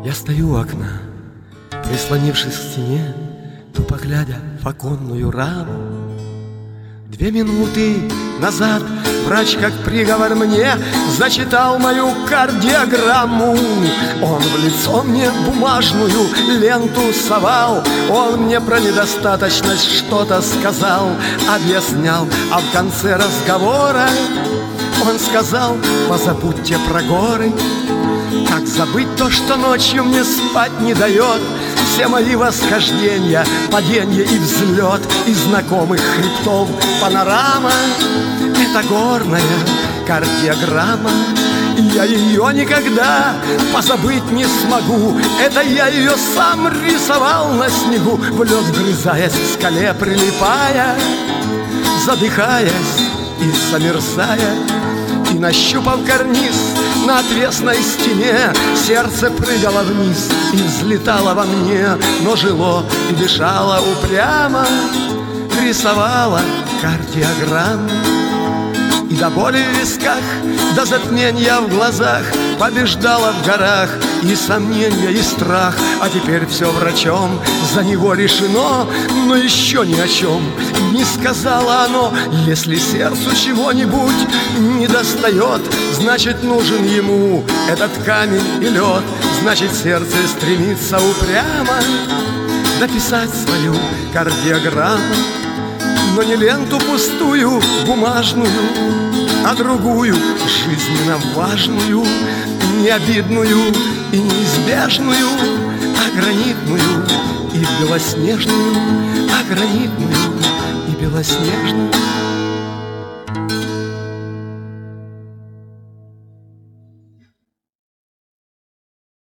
Я стою у окна, прислонившись к стене, тупо глядя в оконную раму. 2 минуты назад врач, как приговор мне, зачитал мою кардиограмму. Он в лицо мне бумажную ленту совал, он мне про недостаточность что-то сказал, объяснял, а в конце разговора он сказал: позабудьте про горы. Как забыть то, что ночью мне спать не дает? Все мои восхождения, падения и взлет из знакомых хребтов панорама — это горная кардиограмма. Я ее никогда позабыть не смогу. Это я ее сам рисовал на снегу, в лед вгрызаясь, к скале прилипая, задыхаясь и замерзая. И, нащупав карниз на отвесной стене, сердце прыгало вниз и взлетало во мне, но жило и дышало упрямо, рисовало кардиограмму. И до боли в висках, до затмения в глазах побеждала в горах и сомнения, и страх. А теперь все врачом за него решено, но еще ни о чем не сказала оно. Если сердцу чего-нибудь не достает, значит нужен ему этот камень и лед. Значит сердце стремится упрямо дописать свою кардиограмму. Но не ленту пустую, бумажную, а другую, жизненно важную, не обидную и неизбежную, а гранитную и белоснежную, а гранитную и белоснежную.